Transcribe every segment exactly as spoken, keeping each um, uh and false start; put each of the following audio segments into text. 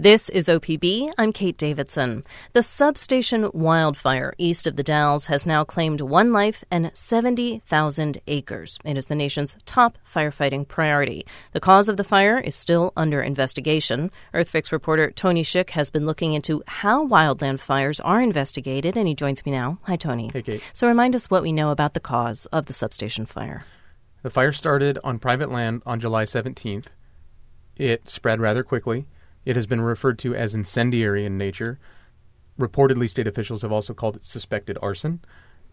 This is O P B. I'm Kate Davidson. The substation wildfire east of the Dalles has now claimed one life and seventy thousand acres. It is the nation's top firefighting priority. The cause of the fire is still under investigation. EarthFix reporter Tony Schick has been looking into how wildland fires are investigated, and he joins me now. Hi, Tony. Hey, Kate. So remind us what we know about the cause of the substation fire. The fire started on private land on July seventeenth. It spread rather quickly. It has been referred to as incendiary in nature. Reportedly, state officials have also called it suspected arson.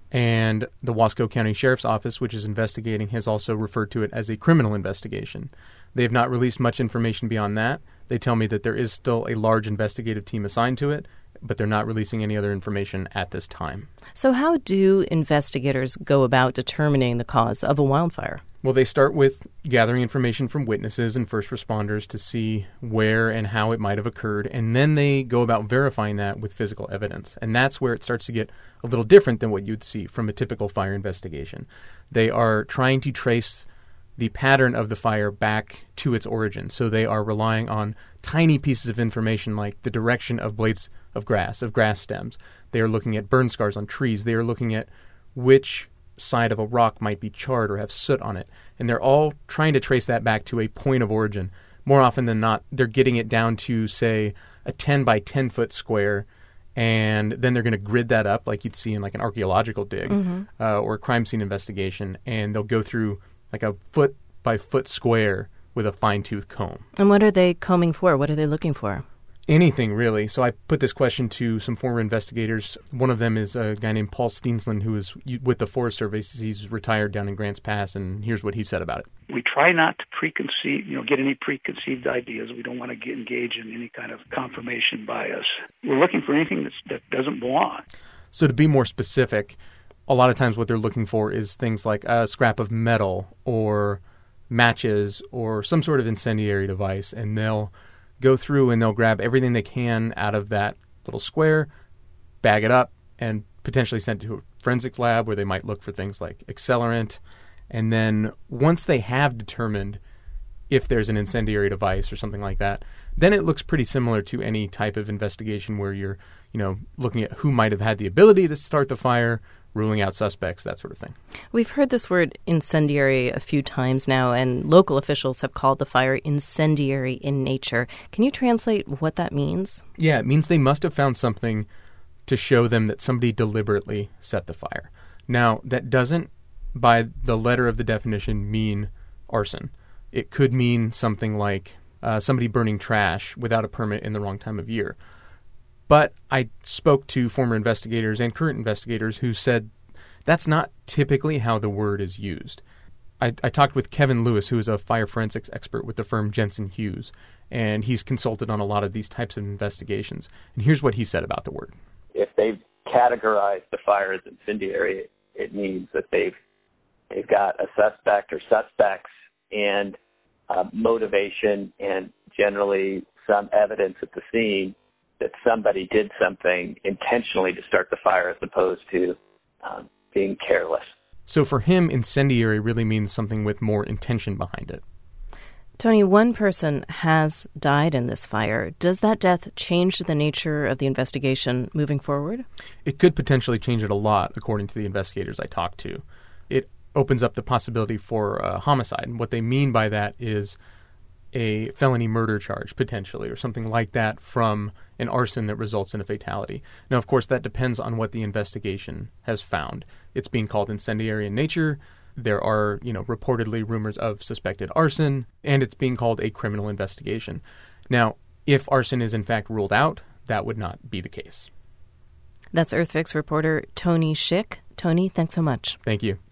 And the Wasco County Sheriff's Office, which is investigating, has also referred to it as a criminal investigation. They have not released much information beyond that. They tell me that there is still a large investigative team assigned to it, but they're not releasing any other information at this time. So how do investigators go about determining the cause of a wildfire? Well, they start with gathering information from witnesses and first responders to see where and how it might have occurred, and then they go about verifying that with physical evidence. And that's where it starts to get a little different than what you'd see from a typical fire investigation. They are trying to trace the pattern of the fire back to its origin. So they are relying on tiny pieces of information like the direction of blades of grass, of grass stems. They are looking at burn scars on trees. They are looking at which side of a rock might be charred or have soot on it. And they're all trying to trace that back to a point of origin. More often than not, they're getting it down to, say, a ten by ten foot square, and then they're going to grid that up like you'd see in like an archaeological dig mm-hmm. uh, or a crime scene investigation, and they'll go through like a foot by foot square with a fine-tooth comb. And what are they combing for? What are they looking for? Anything, really. So I put this question to some former investigators. One of them is a guy named Paul Steensland, who is with the Forest Service. He's retired down in Grants Pass, and here's what he said about it. We try not to preconceive, you know, get any preconceived ideas. We don't want to get, engage in any kind of confirmation bias. We're looking for anything that's, that doesn't belong. So to be more specific, a lot of times what they're looking for is things like a scrap of metal or matches or some sort of incendiary device, and they'll go through and they'll grab everything they can out of that little square, bag it up, and potentially send it to a forensics lab where they might look for things like accelerant. And then once they have determined if there's an incendiary device or something like that, then it looks pretty similar to any type of investigation where you're, you know, looking at who might have had the ability to start the fire, ruling out suspects, that sort of thing. We've heard this word incendiary a few times now, and local officials have called the fire incendiary in nature. Can you translate what that means? Yeah, it means they must have found something to show them that somebody deliberately set the fire. Now, that doesn't, by the letter of the definition, mean arson. It could mean something like uh, somebody burning trash without a permit in the wrong time of year. But I spoke to former investigators and current investigators who said that's not typically how the word is used. I, I talked with Kevin Lewis, who is a fire forensics expert with the firm Jensen Hughes, and he's consulted on a lot of these types of investigations. And here's what he said about the word. If they've categorized the fire as incendiary, it means that they've they've got a suspect or suspects and uh, motivation and generally some evidence at the scene that somebody did something intentionally to start the fire as opposed to um, being careless. So for him, incendiary really means something with more intention behind it. Tony, one person has died in this fire. Does that death change the nature of the investigation moving forward? It could potentially change it a lot, according to the investigators I talked to. It opens up the possibility for a homicide. And what they mean by that is a felony murder charge, potentially, or something like that from an arson that results in a fatality. Now, of course, that depends on what the investigation has found. It's being called incendiary in nature. There are, you know, reportedly rumors of suspected arson, and it's being called a criminal investigation. Now, if arson is in fact ruled out, that would not be the case. That's EarthFix reporter Tony Schick. Tony, thanks so much. Thank you.